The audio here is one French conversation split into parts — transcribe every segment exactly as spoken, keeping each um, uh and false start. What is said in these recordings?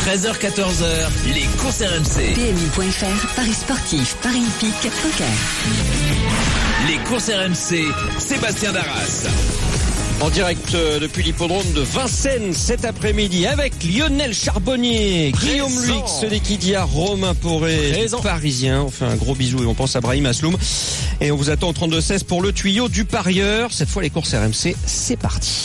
treize heures quatorze heures, les courses R M C. P M U point F R, Paris sportif, Paris hippique, poker. Les courses R M C, Sébastien Darras. En direct euh, depuis l'hippodrome de Vincennes cet après-midi avec Lionel Charbonnier, Guillaume Luix, Lequidia, Romain Poré, Parisien. On fait un gros bisou et on pense à Brahim Asloum. Et on vous attend au trente-deux seize pour le tuyau du parieur. Cette fois les courses R M C, c'est parti.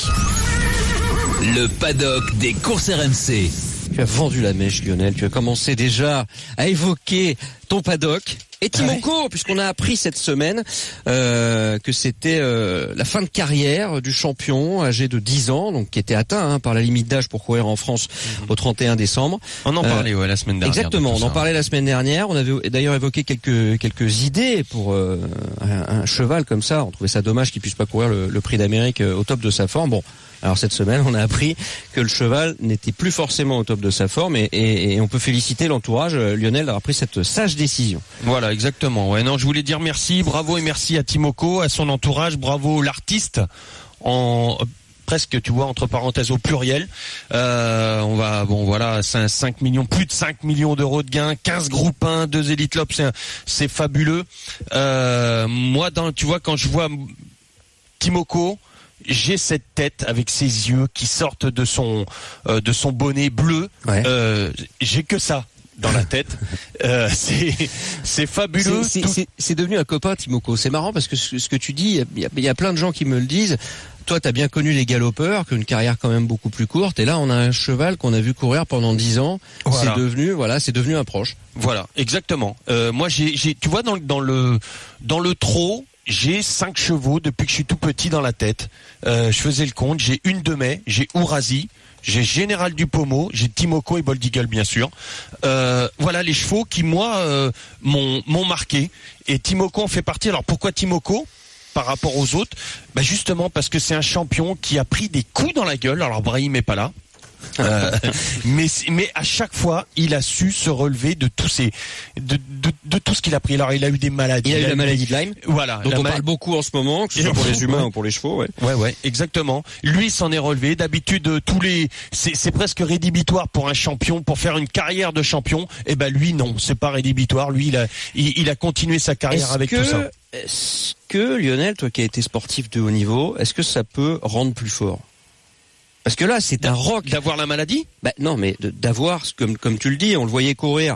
Le paddock des courses R M C. Tu as vendu la mèche, Lionel. Tu as commencé déjà à évoquer ton paddock. Et Timoko, ouais. Puisqu'on a appris cette semaine euh, que c'était euh, la fin de carrière du champion âgé de dix ans, donc qui était atteint hein, par la limite d'âge pour courir en France mmh. au trente et un décembre. On en parlait euh, ouais, la semaine dernière. Exactement, on en parlait la semaine dernière. On avait d'ailleurs évoqué quelques quelques idées pour euh, un, un cheval comme ça. On trouvait ça dommage qu'il puisse pas courir le, le Prix d'Amérique au top de sa forme. Bon. Alors cette semaine, on a appris que le cheval n'était plus forcément au top de sa forme et, et, et on peut féliciter l'entourage, Lionel, d'avoir pris cette sage décision. Voilà, exactement. Ouais, non, je voulais dire merci, bravo et merci à Timoko, à son entourage, bravo l'artiste en presque, tu vois, entre parenthèses au pluriel. Euh, on va, bon, voilà, cinq millions, plus de cinq millions d'euros de gains, quinze groupes un, deux Elite Lops, c'est, c'est fabuleux. Euh, moi, dans, tu vois, quand je vois Timoko, j'ai cette tête avec ses yeux qui sortent de son euh, de son bonnet bleu. Ouais. Euh, j'ai que ça dans la tête. Euh, c'est c'est fabuleux. C'est, c'est, c'est, c'est devenu un copain, Timoko. C'est marrant parce que ce, ce que tu dis, il y a, y a plein de gens qui me le disent. Toi, t'as bien connu les galopeurs, qu'une carrière quand même beaucoup plus courte. Et là, on a un cheval qu'on a vu courir pendant dix ans. Voilà. C'est devenu, voilà, c'est devenu un proche. Voilà, exactement. Euh, moi, j'ai, j'ai, tu vois, dans, dans le dans le trot. J'ai cinq chevaux depuis que je suis tout petit dans la tête. Euh, je faisais le compte. J'ai une de mai, j'ai Ourasi, j'ai Général du Pommeau, j'ai Timoko et Bold Eagle bien sûr. Euh, voilà les chevaux qui moi euh, m'ont, m'ont marqué. Et Timoko en fait partie. Alors pourquoi Timoko par rapport aux autres? Bah justement parce que c'est un champion qui a pris des coups dans la gueule. Alors Brahim est pas là. euh, mais mais à chaque fois il a su se relever de tous ces de de, de tout ce qu'il a pris. Alors il a eu des maladies. Il a eu la maladie de Lyme. Voilà. Dont on ma... parle beaucoup en ce moment, que ce soit pour les humains ou pour les chevaux. Ouais. Ouais ouais exactement. Lui s'en est relevé. D'habitude tous les c'est c'est presque rédhibitoire pour un champion pour faire une carrière de champion. Et ben lui non c'est pas rédhibitoire. Lui il a il, il a continué sa carrière est-ce avec que, tout ça. Est-ce que Lionel, toi qui as été sportif de haut niveau, est-ce que ça peut rendre plus fort? Parce que là, c'est un rock. D'avoir la maladie? Bah non, mais d'avoir, comme comme tu le dis, on le voyait courir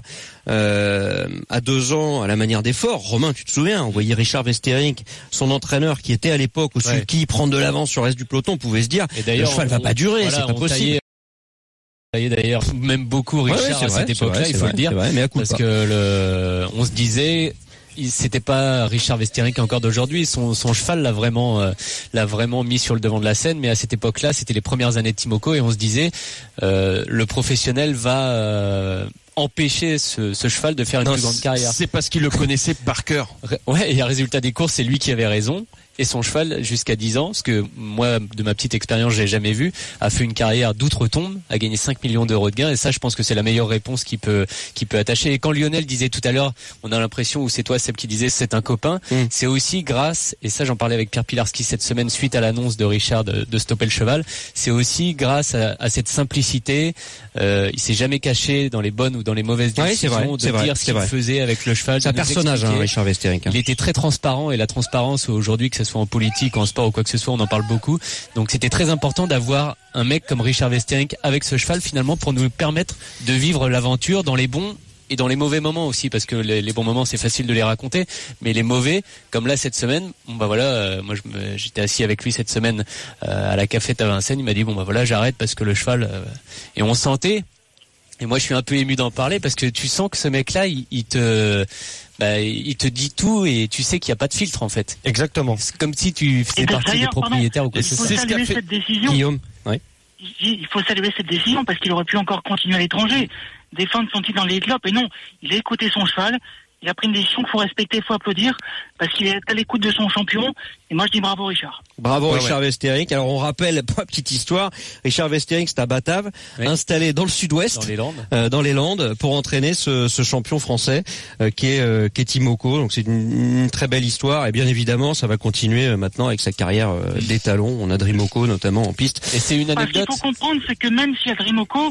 euh, à deux ans à la manière des forts. Romain, tu te souviens, on voyait Richard Westerink, son entraîneur, qui était à l'époque au ouais. qui prendre de l'avance sur le reste du peloton, pouvait se dire, le cheval on, va pas durer, voilà, c'est pas possible. Taillait d'ailleurs même beaucoup Richard ouais, ouais, à vrai, cette époque-là, vrai, il faut vrai, le dire, vrai, mais parce que le, on se disait. C'était pas Richard Westerink encore d'aujourd'hui. Son, son cheval l'a vraiment, euh, l'a vraiment mis sur le devant de la scène. Mais à cette époque-là, c'était les premières années de Timoko et on se disait, euh, le professionnel va euh, empêcher ce, ce cheval de faire une non, plus grande carrière. C'est parce qu'il le connaissait par cœur. Ouais. Et à résultat des courses, c'est lui qui avait raison. Et son cheval, jusqu'à dix ans, ce que moi, de ma petite expérience, j'ai jamais vu, a fait une carrière d'outre-tombe, a gagné cinq millions d'euros de gains. Et ça, je pense que c'est la meilleure réponse qu'il peut, qu'il peut attacher. Et quand Lionel disait tout à l'heure, on a l'impression, ou c'est toi, Seb, qui disait c'est un copain, mmh. c'est aussi grâce, et ça, j'en parlais avec Pierre Pilarski cette semaine suite à l'annonce de Richard de, de stopper le cheval, c'est aussi grâce à, à cette simplicité. Euh, il s'est jamais caché dans les bonnes ou dans les mauvaises décisions, ouais, c'est vrai, de c'est dire vrai, ce qu'il vrai. faisait avec le cheval. C'est un personnage, hein, Richard Westerink. Hein. Il était très transparent, et la transparence aujourd'hui, que ce soit en politique, en sport ou quoi que ce soit, on en parle beaucoup. Donc c'était très important d'avoir un mec comme Richard Westerink avec ce cheval finalement pour nous permettre de vivre l'aventure dans les bons et dans les mauvais moments aussi, parce que les, les bons moments c'est facile de les raconter, mais les mauvais, comme là cette semaine, bon bah voilà, euh, moi je me, j'étais assis avec lui cette semaine euh, à la cafette à Vincennes, il m'a dit bon bah voilà j'arrête parce que le cheval euh, et on sentait. Et moi, je suis un peu ému d'en parler parce que tu sens que ce mec-là, il, il te, bah, il te dit tout et tu sais qu'il n'y a pas de filtre en fait. Exactement. C'est comme si tu faisais partie des propriétaires ou quoi que ce soit. Il faut saluer cette décision. Guillaume, oui. Il faut saluer cette décision parce qu'il aurait pu encore continuer à l'étranger, défendre son titre dans les Elite Lops. Et non, il a écouté son cheval. Il a pris une décision qu'il faut respecter, il faut applaudir, parce qu'il est à l'écoute de son champion. Et moi, je dis bravo, Richard. Bravo, ouais, Richard ouais. Westerink. Alors, on rappelle, petite histoire, Richard Westerink, c'est à Batave, oui. installé dans le sud-ouest, dans les Landes, euh, dans les Landes pour entraîner ce, ce champion français euh, qui est, euh, qui est Timoko. Donc, c'est une, une très belle histoire. Et bien évidemment, ça va continuer euh, maintenant avec sa carrière euh, d'étalon. On a Dreamoko, notamment, en piste. Et c'est une anecdote. Ce qu'il faut comprendre, c'est que même s'il y a Dreamoko,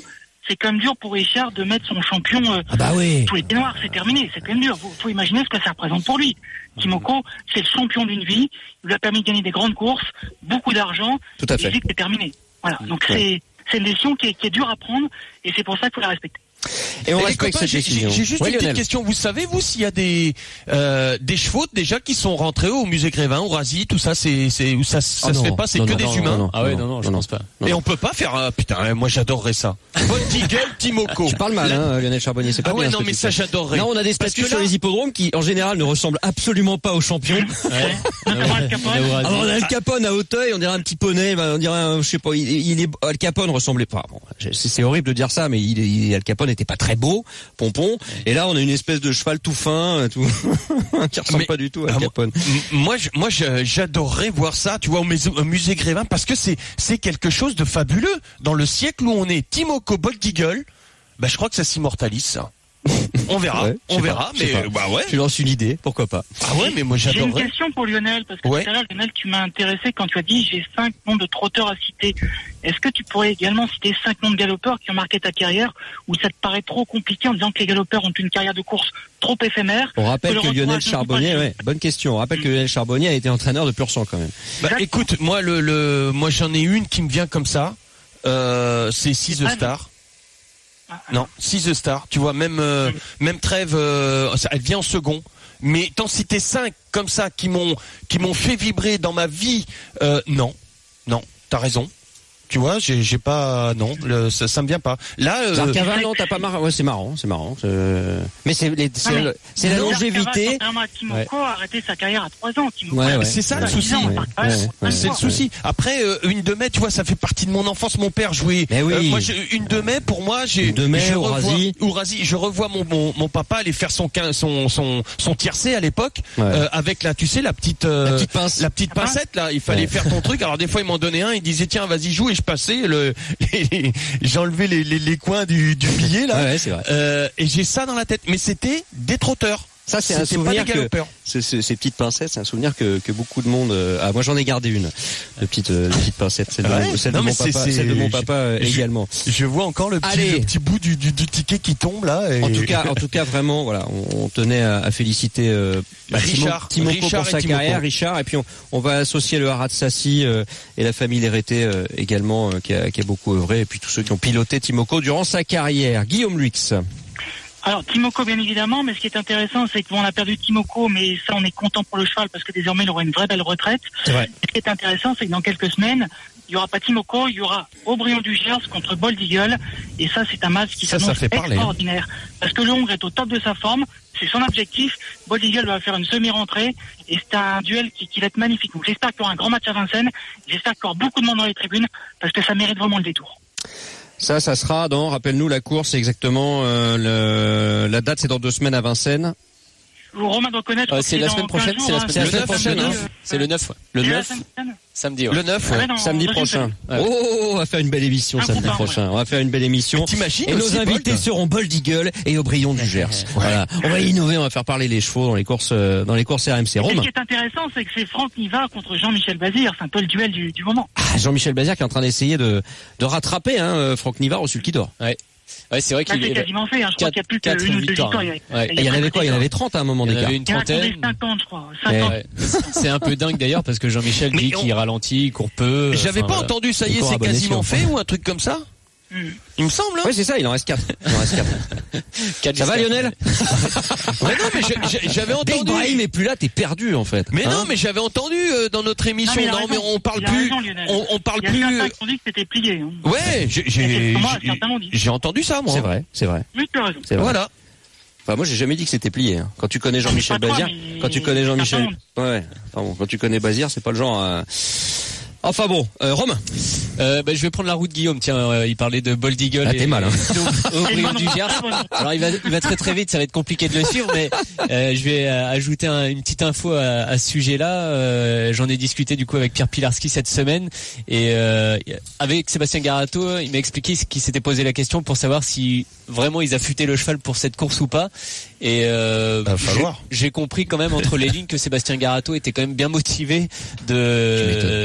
c'est quand même dur pour Richard de mettre son champion euh, Ah bah oui. tous les pieds noirs, c'est terminé, c'est quand même dur. Faut, faut imaginer ce que ça représente pour lui. Timoko, c'est le champion d'une vie, il lui a permis de gagner des grandes courses, beaucoup d'argent, Tout à fait. il dit que c'est terminé. Voilà, donc Ouais. c'est, c'est une décision qui est, qui est dure à prendre, et c'est pour ça qu'il faut la respecter. Et on Et les respecte copains, cette j'ai, décision. j'ai- j'ai juste Ouais, une petite Lionel. question. Vous savez, vous, s'il y a des euh, des chevaux déjà qui sont rentrés au musée Grévin, au Razzy, tout ça, c'est c'est où ça ça Ah se non, fait pas, c'est non, que non, des non, humains. non, non. Ah ouais, non, non, je non, pense pas. non. Et on peut pas faire un putain. euh, Moi, j'adorerais ça. Bold Eagle, Timoko. Tu parles mal, hein, Lionel Charbonnier, c'est pas Ah ouais, bien. non, ce que mais tu ça, fais. j'adorerais. Là, on a des Parce statues que sur là- les hippodromes qui, en général, ne ressemblent absolument pas aux champions. Ouais. Notamment Al Capone. Alors, on a Al Capone à Hauteuil, on dirait un petit poney, ben, on dirait, un, je sais pas, il, il est, Al Capone ressemblait pas. Bon, c'est, c'est horrible de dire ça, mais il, il, Al Capone était pas très beau, pompon. Et là, on a une espèce de cheval tout fin, tout, qui ressemble Mais- pas du tout à Ah, Al moi- Capone. M- Moi, je- moi, je- j'adorerais voir ça, tu vois, au musée, au musée Grévin, parce que c'est, c'est quelque chose de fabuleux. Dans le siècle où on est, Timoko, Bold Eagle, bah, je crois que ça s'immortalise, ça. On verra, Ouais, je on sais verra, pas, je sais mais, pas. bah ouais. Tu lances une idée, pourquoi pas. Ah ouais, mais moi, J'ai une j'adorerais. question pour Lionel, parce que Ouais. tout à l'heure, Lionel, tu m'as intéressé quand tu as dit j'ai cinq noms de trotteurs à citer. Est-ce que tu pourrais également citer cinq noms de galopeurs qui ont marqué ta carrière, ou ça te paraît trop compliqué en disant que les galopeurs ont une carrière de course trop éphémère? On rappelle le que Lionel entourage ne Charbonnier, joue pas ouais, bonne question. On rappelle que Lionel Charbonnier a été entraîneur de pur sang quand même. Bah, écoute, moi, le, le, moi, j'en ai une qui me vient comme ça, euh, c'est Six the pas Star. Ah, Non, Six the Star, tu vois, même euh, même Trèves, euh, ça- elle vient en second. Mais t'en citer cinq comme ça qui m'ont qui m'ont fait vibrer dans ma vie, euh, non, non, t'as raison. Tu vois, j'ai j'ai pas, non, le, ça, ça me vient pas. Là, euh, Zarkava, non, t'as pas marre. Ouais, c'est marrant, c'est marrant. c'est- Mais c'est, les- c'est, Ah, mais- le- c'est la Non, longévité. Zarkava, contrairement à Timoko, a arrêté sa carrière à trois ans. Timoko, Ouais, ouais. c'est ça le dix souci. ans, Ouais, Zarkava, ouais, c'est ouais. c'est le souci. Après, euh, une de mai, tu vois, ça fait partie de mon enfance. Mon père jouait. Mais oui. Euh, moi, j'ai- une de mai, pour moi, j'ai. Une de mai, je au revois- Razzy. au Razzy, je revois mon, mon mon papa aller faire son quin- son son son tiercé à l'époque, Ouais. euh, avec la, tu sais, la petite euh, La petite pince. la petite Ah, pincette là. Il fallait Ouais. faire ton truc. Alors des fois, il m'en donnait un. Il disait tiens, vas-y joue, et je passais le. les- J'enlevais les, les les coins du du billet là. Ouais, ouais, c'est vrai. Euh, et j'ai ça dans la tête. Mais c'était des trotteurs. Ça, c'est un C'était pas souvenir des que, galopeurs. ce- ce- ces petites pincettes, c'est un souvenir que, que beaucoup de monde, euh, ah, moi j'en ai gardé une, de petite, euh, de petite pincette, celle de, Ouais. mon- celle Non, de mais mon c'est- papa, c'est- celle de mon je- papa euh, je- également. Je vois encore le petit, Allez. le petit bout du, du, du ticket qui tombe là. Et... En tout cas, en tout cas, vraiment, voilà, on, on tenait à, à féliciter euh, bah, Timo- Richard. Timoko Richard pour et sa Timoko. carrière, Richard, et puis on, on va associer le Harat Sassi euh, et la famille Léreté euh, également, euh, qui, a, qui a beaucoup œuvré, et puis tous ceux qui ont piloté Timoko durant sa carrière. Guillaume Luix. Alors Timoko bien évidemment, mais ce qui est intéressant, c'est qu'on a perdu Timoko, mais ça on est content pour le cheval parce que désormais il aura une vraie belle retraite. C'est vrai. Ce qui est intéressant, c'est que dans quelques semaines, il y aura pas Timoko, il y aura Aubryon du Gers contre Bold Eagle, et ça c'est un match qui Ça, ça s'annonce fait parler, hein. extraordinaire. Parce que le Hongre est au top de sa forme, c'est son objectif. Bold Eagle va faire une semi-rentrée, et c'est un duel qui, qui va être magnifique. Donc j'espère qu'il y aura un grand match à Vincennes, j'espère qu'il y aura beaucoup de monde dans les tribunes, parce que ça mérite vraiment le détour. Ça, ça sera dans, rappelle-nous, la course, c'est exactement, euh, le, la date, c'est dans deux semaines à Vincennes. Romain doit connaître. Euh, c'est la dans semaine quinze prochaine, jours, c'est la hein, semaine C'est la semaine le prochaine, neuf, hein. euh, C'est le neuf, ouais. Le c'est la neuf, semaine prochaine. samedi, ouais. Le neuf, Ah ouais. ouais, non, Samedi dans une prochain. semaine. Ouais. Oh, on va faire une belle émission Un samedi coup par, prochain. On va faire une belle émission. T'imagines Et nos aussi, invités Bold seront Bold Eagle et Aubryon du Gers. Voilà. On va innover, on va faire parler les chevaux dans les courses, euh, dans les courses R M C. Et ce Rome. qui est intéressant, c'est que c'est Franck Niva contre Jean-Michel Bazir. C'est un peu le duel du, du moment. Ah, Jean-Michel Bazir qui est en train d'essayer de, de rattraper, hein, euh, Franck Nivard au Sulky d'Or. Ouais. Ouais, c'est vrai Là, qu'il c'est est. quasiment fait. Hein. Je crois Quatre- qu'il n'y a plus quatre qu'une ou deux victoires, victoires. Il y a- ouais. Et il y en avait quoi? Il y en avait trente à un moment Il y en d'écart. avait une Il y en a trentaine. cinquante, je crois. Ouais. cinquante. Ouais. C'est un peu dingue d'ailleurs parce que Jean-Michel Mais dit on- qu'il ralentit, il court peu. J'avais enfin, pas voilà. entendu, ça y est, Encore c'est abonné quasiment sur- fait ou un truc comme ça? Hmm. Il me semble, hein? Ouais, c'est ça, il en reste quatre. Il en reste quatre. Quatre Ça va, jusqu'à- Lionel? Ouais, non, mais j'ai- j'ai- j'avais Dès que entendu. Brahim est plus là, t'es perdu, en fait. Mais Hein non, mais j'avais entendu euh, dans notre émission. mais il a Non, raison. mais on parle Il a plus. raison, Lionel. On, on parle Il y a plus. certains qui ont dit que c'était plié. Hein. Ouais, j'ai j'ai Moi, j'ai- certains l'ont dit. j'ai entendu ça, moi. C'est vrai, c'est vrai. Oui, tu as raison. C'est vrai. Voilà. Enfin, moi, j'ai jamais dit que c'était plié. Hein. Quand tu connais Jean-Michel Pas toi, Bazir, mais quand tu connais Jean-Michel, certains ouais. Enfin bon, quand tu connais Bazir, c'est pas le genre. à... Enfin bon, euh, Romain. Euh, bah, je vais prendre la route Guillaume. Tiens, euh, il parlait de Bold Eagle. Ah, et- t'es mal, hein. et donc, C'est une Aubryon bonne du route, Gers. très bonne route. Alors il va, il va très très vite, ça va être compliqué de le suivre, mais euh, je vais euh, ajouter un- une petite info à, à ce sujet-là. Euh, J'en ai discuté du coup avec Pierre Pilarski cette semaine et euh, avec Sébastien Garato, il m'a expliqué qu'il s'était posé la question pour savoir si vraiment ils affûtaient le cheval pour cette course ou pas. Et euh, Va falloir. j'ai j'ai compris quand même entre les lignes que Sébastien Garato était quand même bien motivé Tu de de,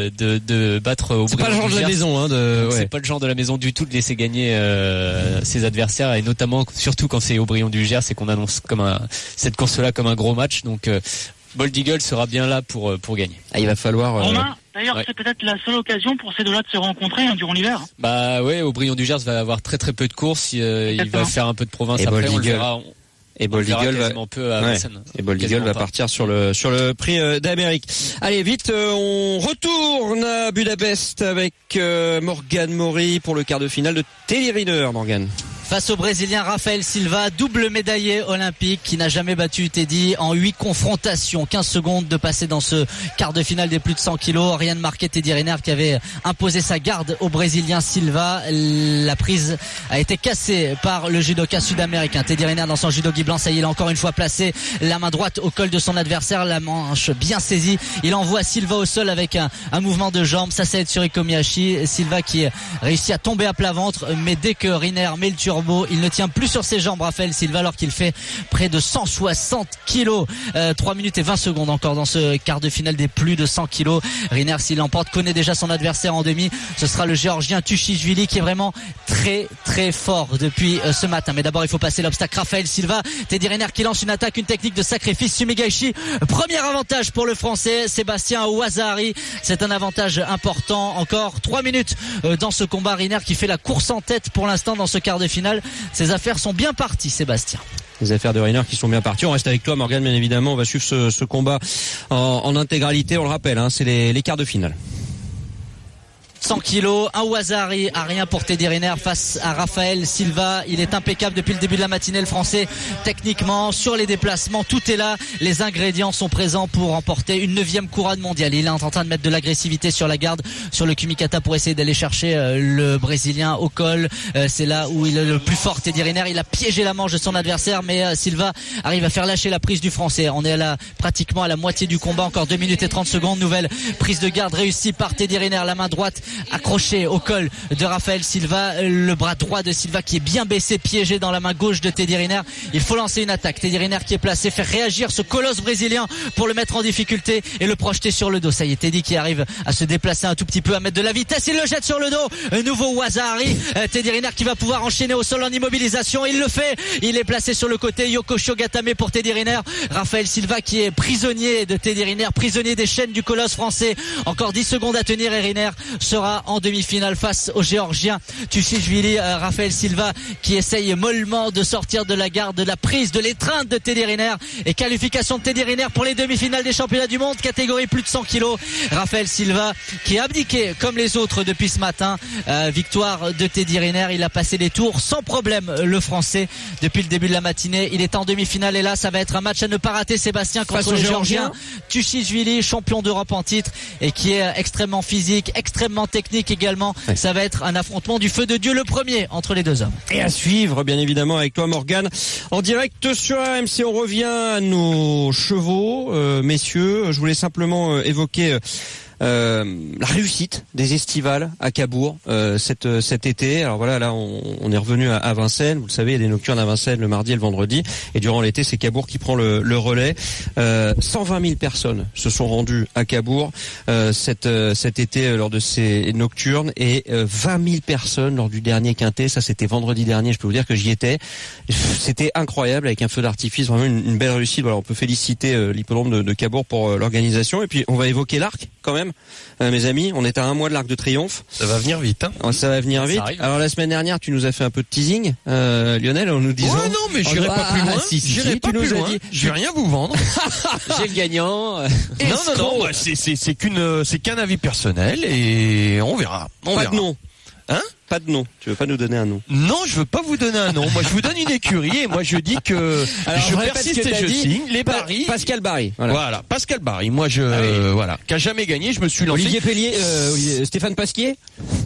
de battre Aubryon. C'est pas le genre du de la Gers. maison, hein. De... C'est Ouais. pas le genre de la maison du tout de laisser gagner euh, ses adversaires, et notamment surtout quand c'est Aubryon du Gers, c'est qu'on annonce comme un, cette course-là comme un gros match. Donc euh, Bold Eagle sera bien là pour pour gagner. Ah, il va falloir. Euh... Romain, d'ailleurs, ouais. c'est peut-être la seule occasion pour ces deux-là de se rencontrer hein, durant l'hiver. Bah ouais, Aubryon du Gers va avoir très très peu de courses. Il, euh, il va Exactement. faire un peu de province Et après. Bold On le Eagle. verra. On, Et Bold on le verra Eagle va. quasiment peu à Ouais. Vincennes. Et Bold Eagle Quasiment va pas. partir sur le sur le prix euh, d'Amérique. Allez vite, euh, on retourne à Budapest avec euh, Morgan Mori pour le quart de finale de Teddy Riner. Morgan. Face au Brésilien Rafael Silva, double médaillé olympique qui n'a jamais battu Teddy en huit confrontations. quinze secondes de passer dans ce quart de finale des plus de cent kilos. Rien de marqué Teddy Riner qui avait imposé sa garde au Brésilien Silva. La prise a été cassée par le judoka sud-américain. Teddy Riner dans son judo Guy Blanc, ça y est, il a encore une fois placé la main droite au col de son adversaire, la manche bien saisie. Il envoie Silva au sol avec un, un mouvement de jambe. Ça, ça aide sur Ikomiyashi. Silva qui réussit à tomber à plat ventre, mais dès que Riner met le turbo, il ne tient plus sur ses jambes, Rafael Silva, alors qu'il fait près de cent soixante kilos. Euh, trois minutes et vingt secondes encore dans ce quart de finale des plus de cent kilos. Riner, s'il l'emporte, connaît déjà son adversaire en demi. Ce sera le Géorgien Tushishvili qui est vraiment très très fort depuis euh, ce matin. Mais d'abord, il faut passer l'obstacle. Rafael Silva, Teddy Riner qui lance une attaque, une technique de sacrifice. Sumigaishi, premier avantage pour le Français. Sébastien Ouazari, c'est un avantage important. Encore trois minutes euh, dans ce combat. Riner qui fait la course en tête pour l'instant dans ce quart de finale. Ses affaires sont bien parties, Sébastien. Les affaires de Riner qui sont bien parties. On reste avec toi, Morgan, bien évidemment. On va suivre ce, ce combat en, en intégralité. On le rappelle, hein, c'est les, les quarts de finale. cent kilos, un Ouazari à rien pour Teddy Riner face à Rafael Silva. Il est impeccable depuis le début de la matinée, le Français, techniquement, sur les déplacements, tout est là. Les ingrédients sont présents pour remporter une neuvième couronne mondiale. Il est en train de mettre de l'agressivité sur la garde, sur le Kumikata pour essayer d'aller chercher euh, le Brésilien au col. Euh, c'est là où il est le plus fort, Teddy Riner. Il a piégé la manche de son adversaire, mais euh, Silva arrive à faire lâcher la prise du Français. On est à la, pratiquement à la moitié du combat, encore deux minutes et trente secondes. Nouvelle prise de garde réussie par Teddy Riner, la main droite accroché au col de Rafael Silva, le bras droit de Silva qui est bien baissé, piégé dans la main gauche de Teddy Riner. Il faut lancer une attaque. Teddy Riner qui est placé, faire réagir ce colosse brésilien pour le mettre en difficulté et le projeter sur le dos. Ça y est, Teddy qui arrive à se déplacer un tout petit peu, à mettre de la vitesse. Il le jette sur le dos. Un nouveau Ouazari. Teddy Riner qui va pouvoir enchaîner au sol en immobilisation. Il le fait. Il est placé sur le côté. Yoko Shogatame pour Teddy Riner. Rafael Silva qui est prisonnier de Teddy Riner, prisonnier des chaînes du colosse français. Encore dix secondes à tenir et Riner sera en demi-finale face au Géorgien Tushishvili. euh, Rafael Silva qui essaye mollement de sortir de la garde, de la prise, de l'étreinte de Teddy Riner, et qualification de Teddy Riner pour les demi-finales des championnats du monde catégorie plus de cent kilos. Rafael Silva qui a abdiqué comme les autres depuis ce matin. Euh, victoire de Teddy Riner, il a passé les tours sans problème, le Français, depuis le début de la matinée. Il est en demi-finale et là ça va être un match à ne pas rater, Sébastien, contre le Géorgien Tushishvili, champion d'Europe en titre et qui est extrêmement physique, extrêmement technique également. Ouais. Ça va être un affrontement du feu de Dieu, le premier entre les deux hommes. Et à suivre, bien évidemment, avec toi, Morgane, en direct sur R M C. On revient à nos chevaux, euh, messieurs. Je voulais simplement euh, évoquer euh, Euh, la réussite des estivales à Cabourg euh, cet, cet été. Alors voilà, là on, on est revenu à, à Vincennes. Vous le savez, il y a des nocturnes à Vincennes le mardi et le vendredi. Et durant l'été, c'est Cabourg qui prend le, le relais. Euh, cent vingt mille personnes se sont rendues à Cabourg euh, cet, euh, cet été euh, lors de ces nocturnes et euh, vingt mille personnes lors du dernier quintet. Ça, c'était vendredi dernier. Je peux vous dire que j'y étais. C'était incroyable avec un feu d'artifice, vraiment une, une belle réussite. Voilà, on peut féliciter euh, l'hippodrome de, de Cabourg pour euh, l'organisation. Et puis on va évoquer l'arc quand même. Euh, mes amis, on est à un mois de l'Arc de Triomphe. Ça va venir vite, hein. Ça va venir vite. Alors la semaine dernière, tu nous as fait un peu de teasing, euh, Lionel, en nous disant. Ouais, non, mais j'irai pas plus loin. Si, si, j'irai si, pas tu plus nous loin. as dit. Je vais rien vous vendre. J'ai le gagnant. non, non, non. Bah, c'est, c'est, c'est qu'une, c'est qu'un avis personnel et on verra. On pas verra. de nom. Hein? Pas de nom. Tu veux pas nous donner un nom? Non, je veux pas vous donner un nom. Moi, je vous donne une écurie et moi, je dis que alors, je je persiste et je dit, signe. Les Barry. Pascal Barry. Voilà. voilà. Pascal Barry. Moi, je, ah oui. euh, voilà. Qui a jamais gagné, je me suis lancé. Olivier Pellier, euh, Olivier, Stéphane Pasquier.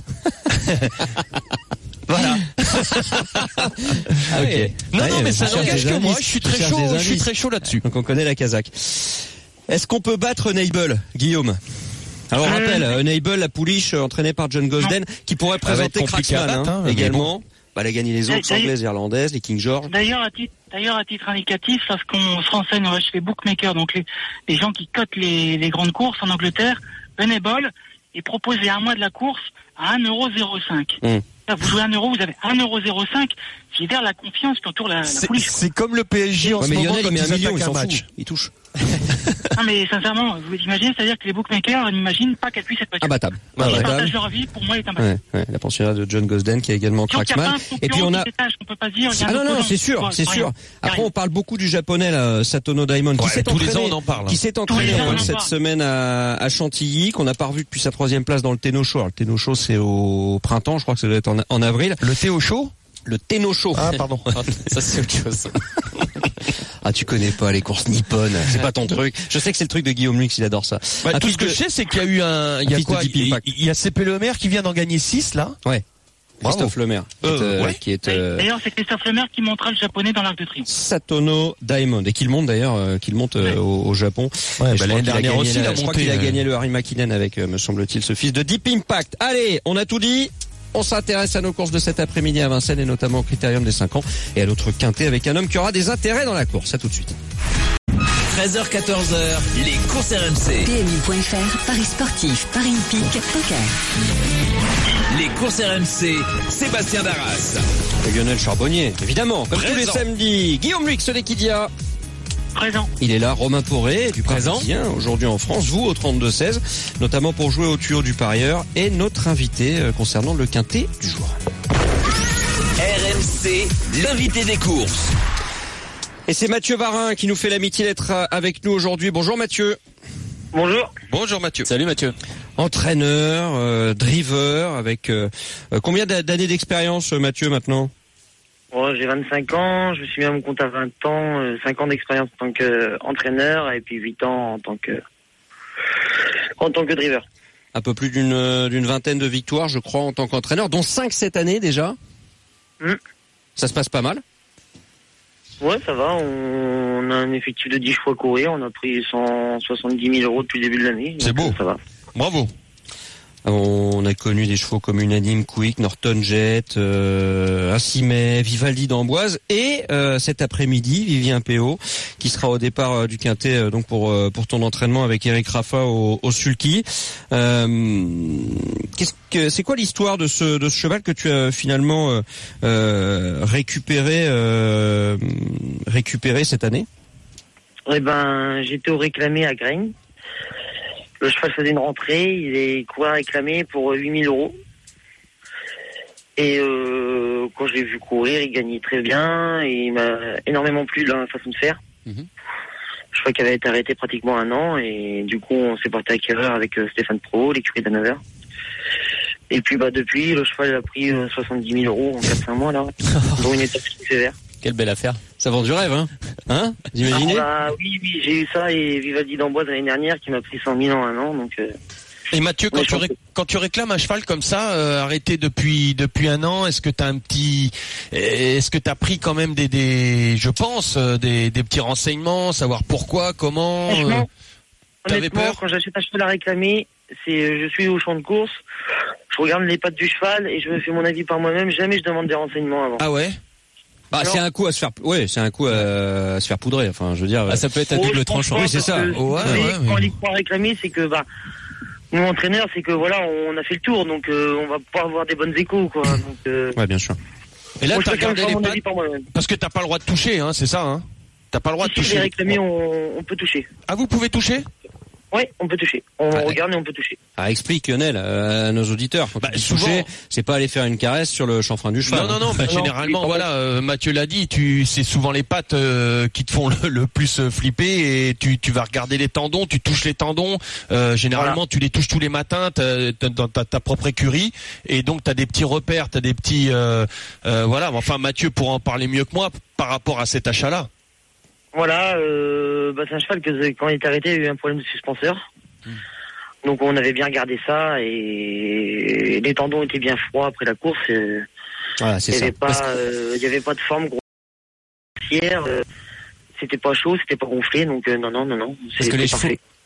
Voilà. ah, okay. Non, ouais, non, mais ça n'engage que moi. Je suis très chaud. Je suis très chaud là-dessus. Donc, on connaît la Kazakh. Est-ce qu'on peut battre Neibel, Guillaume? Alors on rappelle, euh, Neibel, la pouliche euh, entraînée par John Gosden, non. qui pourrait présenter Cracksman hein, hein, également. Bon. Bah, elle a gagné les autres anglaises, irlandaises, les King George. D'ailleurs, à titre, d'ailleurs, à titre indicatif, lorsqu'on se renseigne chez les bookmakers, donc les, les gens qui cotent les, les grandes courses en Angleterre, Neibel, est proposé un mois de la course à un euro zéro cinq. Mmh. Vous jouez un euro, vous avez un euro zéro cinq. C'est vers la confiance qui entoure la, la C'est, pouliche. c'est comme le P S G en Ouais, ce mais moment Lionel, quand il met un ils million, il attaquent s'en un fout. match. Il touche. Non mais sincèrement, vous imaginez, c'est-à-dire que les bookmakers n'imaginent pas qu'elle puisse être battue. Imbattable. Ils Imbattable. partagent leur vie, pour moi, il est imbattable. Ouais, ouais, la pensionnaire de John Gosden qui a également Donc, il y a pas Cracksman. un Et puis on a. concurrent qui s'étage, on peut pas se dire, il y a un Ah non, non, opposant. c'est sûr, Ouais, c'est rien. sûr. Après, Rien. on parle beaucoup du japonais, là, Satono Diamond, qui Ouais, s'est tous les entraîné, ans, on en parle, hein. qui s'est entraîné Tous les ans, on en cette parle. semaine à, à Chantilly, qu'on n'a pas revu depuis sa troisième place dans le Tenno Show. Alors, le Tenno Show, c'est au printemps, je crois que ça doit être en, en avril. Le thé au chaud? Le Tenno Show. Ah, pardon. Ça, c'est autre chose. Ah, tu connais pas les courses nippones. C'est pas ton truc. Je sais que c'est le truc de Guillaume Lux, il adore ça. Bah, Un tout fils ce que de- je sais, c'est qu'il y a eu un, il y a fils de quoi? Deep Il y a- Impact. il y a C P Lemaire qui vient d'en gagner six, là. Ouais. Bravo. Christophe Lemaire. Qui est, Euh, euh, ouais. qui est, Oui, euh, D'ailleurs, c'est Christophe Lemaire qui montra le japonais dans l'Arc de Triomphe. Satono Diamond et qu'il monte d'ailleurs euh, qu'il monte euh, au, au Japon. Ouais, Et bah, je crois l'année qu'il a dernière gagné aussi, la- il a je crois monté, qu'il a euh. gagné le Harry Makinen avec, euh, me semble-t-il, ce fils de Deep Impact. Allez, on a tout dit. On s'intéresse à nos courses de cet après-midi à Vincennes et notamment au Critérium des cinq ans et à l'autre quintet avec un homme qui aura des intérêts dans la course. À tout de suite. treize heures quatorze heures, les courses R M C. P M U point F R, Paris sportif, Paris hippique, poker. Les courses R M C, Sébastien Darras. Et Lionel Charbonnier, évidemment, comme tous les Présent. samedis. Guillaume Lux, l'Equidia. Présent. Il est là, Romain Poré, du Présent. Parisien, aujourd'hui en France, vous au trente-deux seize, notamment pour jouer au tuyau du parieur, et notre invité euh, concernant le quintet du jour. R M C, l'invité des courses. Et c'est Mathieu Varin qui nous fait l'amitié d'être euh, avec nous aujourd'hui. Bonjour Mathieu. Bonjour. Bonjour Mathieu. Salut Mathieu. Entraîneur, euh, driver, avec euh, euh, combien d'a- d'années d'expérience euh, Mathieu maintenant? Bon, j'ai vingt-cinq ans, je me suis mis à mon compte à vingt ans, euh, cinq ans d'expérience en tant qu'entraîneur et puis huit ans en tant que en tant que driver. Un peu plus d'une euh, d'une vingtaine de victoires, je crois, en tant qu'entraîneur, dont cinq cette année déjà. Mm. Ça se passe pas mal. Ouais, ça va, on, on a un effectif de dix chevaux à courir, on a pris cent soixante-dix mille euros depuis le début de l'année. C'est donc, beau. Ça va. Bravo. On a connu des chevaux comme Unanime Quick, Norton Jet, euh, Assimet, Vivaldi d'Amboise et euh, cet après-midi Vivien Péot qui sera au départ euh, du quintet euh, donc pour euh, pour ton entraînement avec Eric Rafa au, au sulky. Euh, qu'est-ce que c'est quoi l'histoire de ce de ce cheval que tu as finalement euh, euh, récupéré euh, récupéré cette année? Eh ben, j'étais au réclamé à Graigne. Le cheval faisait une rentrée, il est courait réclamé pour huit mille euros. Et euh, quand je l'ai vu courir, il gagnait très bien et il m'a énormément plu dans la façon de faire. Mhm. Je crois qu'il avait été arrêté pratiquement un an et du coup on s'est porté acquéreur avec euh, Stéphane Pro, l'écurie d'Hanover. Et puis bah depuis, le cheval a pris euh, soixante-dix mille euros en quatre cinq mois là, dont une étape sévère. Quelle belle affaire. Ça vend du rêve, hein? Hein? Vous imaginez? Ah, bah, oui, oui, j'ai eu ça et Vivaldi d'Amboise l'année dernière qui m'a pris cent mille en un an, donc. Euh... Et Mathieu, quand, Ouais, tu, je pense ré- quand tu réclames un cheval comme ça, euh, arrêté depuis depuis un an, est-ce que t'as un petit, est-ce que t'as pris quand même des, des je pense, euh, des, des petits renseignements, savoir pourquoi, comment. euh, Franchement, t'avais honnêtement, peur quand j'achète un cheval à réclamer, c'est je suis au champ de course, je regarde les pattes du cheval et je me fais mon avis par moi-même. Jamais je demande des renseignements avant. Ah ouais. Bah, Alors- c'est un coup à se faire, ouais, c'est un coup à, à se faire poudrer. Enfin, je veux dire. Ah, ça peut être à Oh, double je tranchant. pense Oui, c'est pas, ça. parce que, Ouais, vous savez, ouais, quand ouais. les croit réclamer, c'est que bah nous entraîneurs, c'est que voilà, on a fait le tour, donc euh, on va pouvoir avoir des bonnes échos, quoi. Donc, euh, Ouais, bien sûr. Et là, moi, je t'as préfère regardé faire les mon pattes avis par moi-même. parce que t'as pas le droit de toucher, hein, c'est ça, hein. T'as pas le droit de Si, si, toucher. les réclamés, on, on peut toucher. Ah, vous pouvez toucher? Oui, on peut toucher. On Ah, regarde et on peut toucher. Ah, explique Lionel euh, à nos auditeurs. Quand Bah, tu dis souvent- toucher, c'est pas aller faire une caresse sur le chanfrein du cheval. Non, non, non. Bah, Non, généralement, oui, voilà, euh, Mathieu l'a dit. Tu, c'est souvent les pattes euh, qui te font le, le plus euh, flipper et tu, tu vas regarder les tendons, tu touches les tendons. Euh, généralement, Voilà. tu les touches tous les matins t'as- t'as- dans ta, ta propre écurie et donc t'as des petits repères, t'as des petits, euh, euh, voilà. Enfin, Mathieu pourra en parler mieux que moi par rapport à cet achat-là. Voilà, euh, bah, c'est un cheval que quand il est arrêté, il y a eu un problème de suspenseur. Hmm. Donc on avait bien regardé ça et les tendons étaient bien froids après la course. et Voilà, c'est Il n'y ça. avait pas, euh, il y avait pas de forme grossière. euh, c'était pas chaud, c'était pas gonflé, donc euh, non, non, non, non. Parce que les chevaux,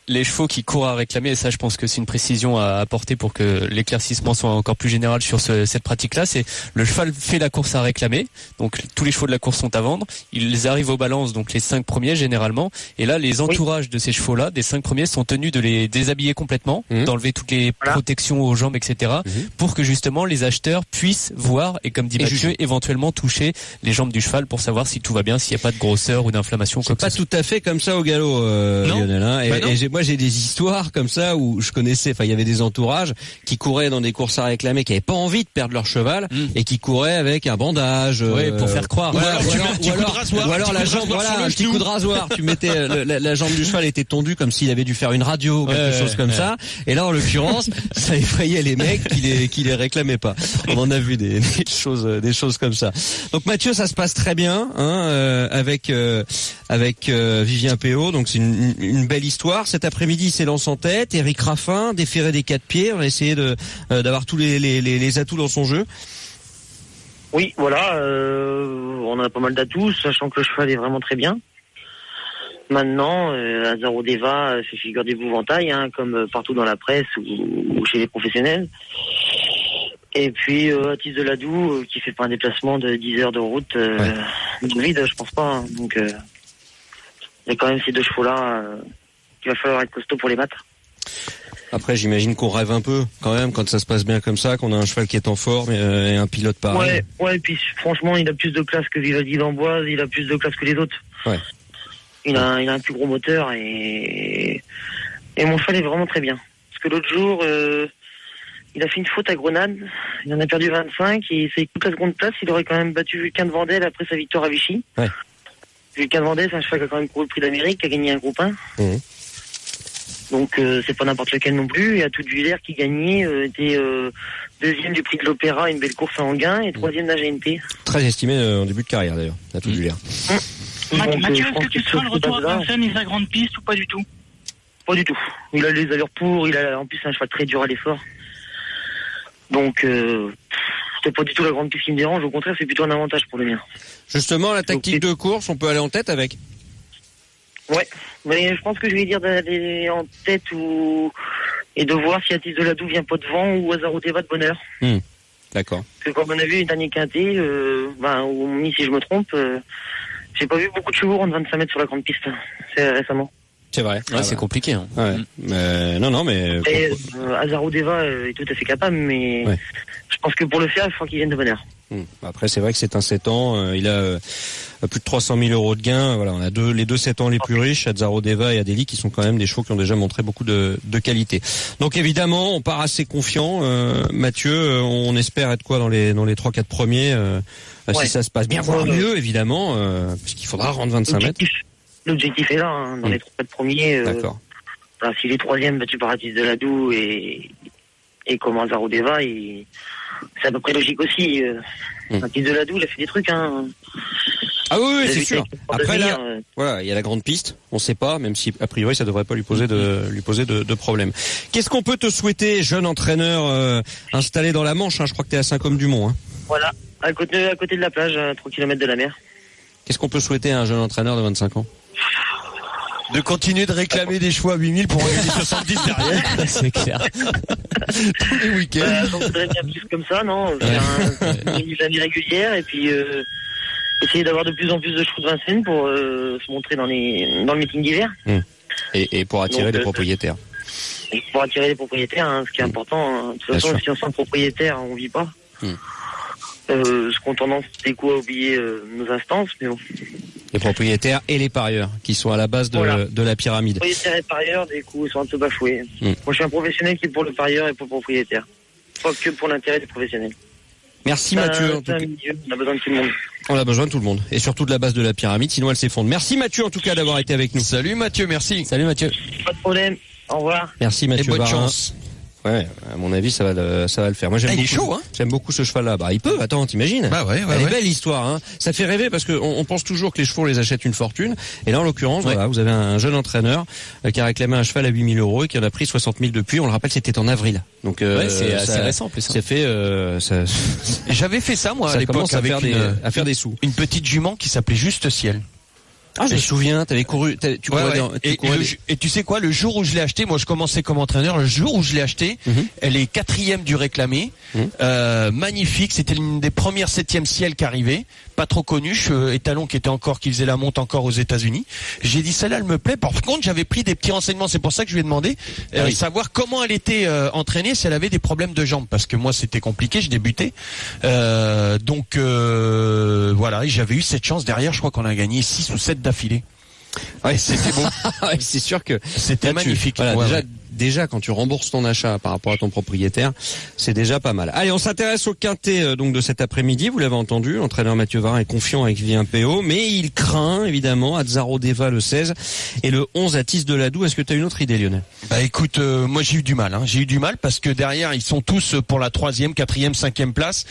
les chevaux qui courent à réclamer, et ça je pense que c'est une précision à apporter pour que l'éclaircissement soit encore plus général sur ce, cette pratique-là, c'est le cheval fait la course à réclamer, donc tous les chevaux de la course sont à vendre, ils arrivent aux balances, donc les cinq premiers généralement, et là les entourages oui. de ces chevaux-là, des cinq premiers, sont tenus de les déshabiller complètement, mmh. d'enlever toutes les voilà. protections aux jambes, et cetera, mmh. pour que justement les acheteurs puissent voir, et comme dit et Mathieu, juste. éventuellement toucher les jambes du cheval pour savoir si tout va bien, s'il n'y a pas de grosseur ou d'inflammation. C'est pas tout à fait comme ça au galop, euh, Lionel, hein, et, bah et j'ai moi j'ai des histoires comme ça où je connaissais, enfin il y avait des entourages qui couraient dans des courses à réclamer, qui avaient pas envie de perdre leur cheval mmh. et qui couraient avec un bandage, ouais, euh, pour faire croire. Ou alors, ou alors, ou alors, rasoir, ou alors la jambe, voilà, un petit coup de rasoir. Tu mettais le, la, la jambe du cheval était tendue comme s'il avait dû faire une radio ou quelque ouais, chose comme ouais. ça. Et là en l'occurrence, ça effrayait les mecs qui les qui les réclamaient pas. On en a vu des, des choses des choses comme ça. Donc Mathieu, ça se passe très bien, hein, euh, avec euh, avec euh, Vivien Péot. Donc c'est une, une belle histoire. Cet après-midi, il s'élance en tête. Éric Raffin, déféré des quatre pieds. On va essayer de euh, d'avoir tous les, les les les atouts dans son jeu. Oui, voilà. Euh, on a pas mal d'atouts, sachant que le cheval est vraiment très bien. Maintenant, euh, Azaro Deva fait figure d'épouvantail, hein, comme partout dans la presse ou, ou chez les professionnels. Et puis euh, Atis de Ladoux, euh, qui fait pas un déplacement de dix heures de route euh, ouais. de vide, je pense pas. Hein. Donc euh, il y a quand même ces deux chevaux-là euh, qu'il va falloir être costaud pour les battre. Après, j'imagine qu'on rêve un peu quand même quand ça se passe bien comme ça, qu'on a un cheval qui est en forme et, euh, et un pilote pareil. Ouais, ouais. Et puis franchement, il a plus de classe que Vivaldi d'Amboise, il a plus de classe que les autres. Ouais. Il a, il a un plus gros moteur et et mon cheval est vraiment très bien. Parce que l'autre jour, euh, il a fait une faute à Grenade, il en a perdu vingt-cinq et c'est toute la seconde place, il aurait quand même battu Vulcain de Vendel après sa victoire à Vichy. Ouais. Vulcain de Vendel, c'est un cheval qui a quand même couru le prix d'Amérique, qui a gagné un groupe un. Mmh. Donc euh, c'est pas n'importe lequel non plus. Et Atout de Villers qui gagnait euh, était euh, deuxième du prix de l'Opéra, une belle course à Anguin, et troisième de la G N T. Très estimé euh, en début de carrière d'ailleurs, Atout de Villers. Mmh. Donc, Mathieu, est-ce que tu seras le retour à Vincennes et sa grande piste ou pas du tout? Pas du tout. Il a les allures pour, il a en plus un cheval très dur à l'effort. Donc euh, c'est pas du tout la grande piste qui me dérange, au contraire c'est plutôt un avantage pour le mien. Justement, la tactique Donc, de course, on peut aller en tête avec? Ouais, mais je pense que je vais dire d'aller en tête ou et de voir si Atis de Ladoux vient pas devant ou Azaro Deva de bonne heure. Mmh. D'accord. Parce que comme on a vu une dernier quintet, euh, ben, ou mis si je me trompe, euh, j'ai pas vu beaucoup de chevaux en vingt-cinq mètres sur la grande piste, c'est récemment. C'est vrai. Ouais, ah, c'est bah. compliqué. Hein. Ouais. Mmh. Mais, non, non, mais. Et, euh, Azaro Deva est tout à fait capable, mais ouais. je pense que pour le faire, il faut qu'il vienne de bonne heure. Mmh. Après, c'est vrai que c'est un sept ans. Euh, il a euh, plus de trois cent mille euros de gains. Voilà, on a deux, les deux sept ans les plus riches, Azaro Deva et Adélie, qui sont quand même des chevaux qui ont déjà montré beaucoup de, de qualité. Donc évidemment, on part assez confiant. Euh, Mathieu, euh, on espère être quoi dans les dans les trois quatre premiers. Euh, ouais. Si ça se passe bien, voire mieux évidemment, euh, puisqu'il faudra rendre vingt-cinq mètres. L'objectif est là, hein, dans mmh. les trois quatre premiers. Euh, D'accord. Voilà, si les troisièmes battus par Atis de Ladoux et et comme Azaro Deva, et c'est à peu près logique aussi. Euh, mmh. Atis de Ladoux, il a fait des trucs, hein. Ah oui, oui c'est sûr. Après là, euh... voilà, il y a la grande piste. On sait pas, même si a priori ça devrait pas lui poser de lui poser de, de problème. Qu'est-ce qu'on peut te souhaiter, jeune entraîneur euh, installé dans la Manche, hein, je crois que tu es à Saint-Côme-du-Mont. Hein. Voilà, à côté à côté de la plage, à trois kilomètres de la mer. Qu'est-ce qu'on peut souhaiter à un jeune entraîneur de vingt-cinq ans? De continuer de réclamer des chevaux à huit mille pour en gagner soixante-dix derrière. C'est clair. Tous les week-ends. Bah, on voudrait bien plus comme ça, non? Faire un, une année régulière et puis euh, essayer d'avoir de plus en plus de chevaux de Vincennes pour euh, se montrer dans les dans le meeting d'hiver. Mmh. Et, et pour attirer Donc, les euh, propriétaires. Et pour attirer les propriétaires, hein, ce qui est mmh. important. Hein. De toute façon, si on sent propriétaire, on vit pas. Mmh. Euh, ce qu'on tendance des coups à oublier euh, nos instances, mais bon. Les propriétaires et les parieurs qui sont à la base de, voilà. de la pyramide. Les propriétaires et parieurs, des coups, sont un peu bafoués. Mm. Moi, je suis un professionnel qui est pour le parieur et pour le propriétaire. Pas que pour l'intérêt des professionnels. Merci Mathieu. En tout cas. Milieu, on a besoin de tout le monde. On a besoin de tout le monde. Et surtout de la base de la pyramide, sinon elle s'effondre. Merci Mathieu en tout cas d'avoir été avec nous. Salut Mathieu, merci. Salut Mathieu. Pas de problème. Au revoir. Merci Mathieu. Et bonne Barin. chance. Ouais, à mon avis, ça va le, ça va le faire. Moi, j'aime ah, il beaucoup, est chaud, hein. J'aime beaucoup ce cheval-là. Bah, il peut. Attends, t'imagines? Bah ouais, ouais. Elle ouais. est belle l'histoire, hein. Ça fait rêver parce que on, on pense toujours que les chevaux on les achètent une fortune. Et là, en l'occurrence, ouais. voilà, vous avez un jeune entraîneur euh, qui a réclamé un cheval à huit mille euros et qui en a pris soixante mille depuis. On le rappelle, c'était en avril. Donc, euh, ouais, c'est assez récent, en plus. Hein. C'est fait, euh, ça, J'avais fait ça, moi, ça à l'époque, à avec faire une, des, à faire des sous. Une petite jument qui s'appelait Juste Ciel. Ah, je me souviens, t'avais couru, t'avais, tu Ouais, courais ouais. des- tu Et, courais et, le- des- et tu sais quoi, le jour où je l'ai acheté, moi je commençais comme entraîneur, le jour où je l'ai acheté, Mhm. elle est quatrième du réclamé, Mhm. euh, magnifique, c'était l'une des premières septième ciel qui arrivait, pas trop connue, je, étalon qui était encore, qui faisait la monte encore aux États-Unis. J'ai dit celle-là elle me plaît. Par contre, j'avais pris des petits renseignements, c'est pour ça que je lui ai demandé euh, Ah oui. savoir comment elle était euh, entraînée, si elle avait des problèmes de jambes, parce que moi c'était compliqué, je débutais, euh, donc euh, voilà, et j'avais eu cette chance derrière, je crois qu'on a gagné six ou sept d'affilée. Ouais, C'était beau. Ouais, c'est sûr que C'était là, tu- magnifique. voilà, Ouais, déjà, ouais. déjà, quand tu rembourses ton achat par rapport à ton propriétaire, c'est déjà pas mal. Allez, on s'intéresse au quintet euh, donc de cet après-midi. Vous l'avez entendu, l'entraîneur Mathieu Varin est confiant avec Vivien P O, mais il craint évidemment Azzaro Deva le seize et le onze à Tis de Ladoux. Est-ce que tu as une autre idée, Lionel? Bah écoute, euh, moi j'ai eu du mal. Hein. J'ai eu du mal parce que derrière ils sont tous pour la troisième, quatrième, cinquième place.